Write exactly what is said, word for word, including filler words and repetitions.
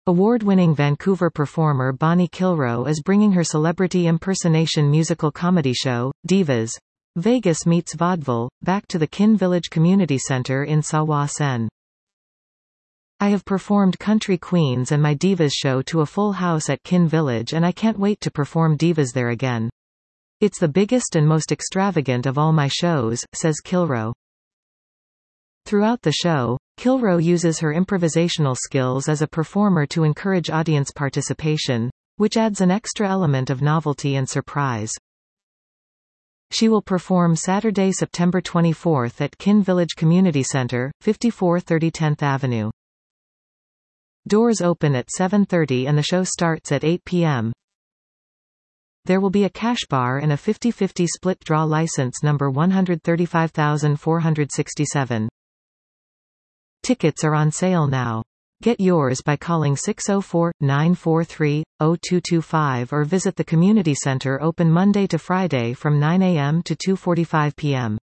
Award-winning Vancouver performer Bonnie Kilroe is bringing her celebrity impersonation musical comedy show, Divas Vegas Meets Vaudeville, back to the Kin Village Community Center in Sa-Wa-Sen. I have performed Country Queens and my Divas show to a full house at Kin Village, and I can't wait to perform Divas there again. It's the biggest and most extravagant of all my shows, says Kilroe. Throughout the show, Kilroe uses her improvisational skills as a performer to encourage audience participation, which adds an extra element of novelty and surprise. She will perform Saturday, September twenty-fourth at Kin Village Community Center, fifty-four thirty tenth Avenue. Doors open at seven thirty and the show starts at eight p m There will be a cash bar and a fifty-fifty split draw, license number one hundred thirty-five thousand four hundred sixty-seven. Tickets are on sale now. Get yours by calling six oh four, nine four three, oh two two five or visit the community center, open Monday to Friday from nine a m to two forty-five p m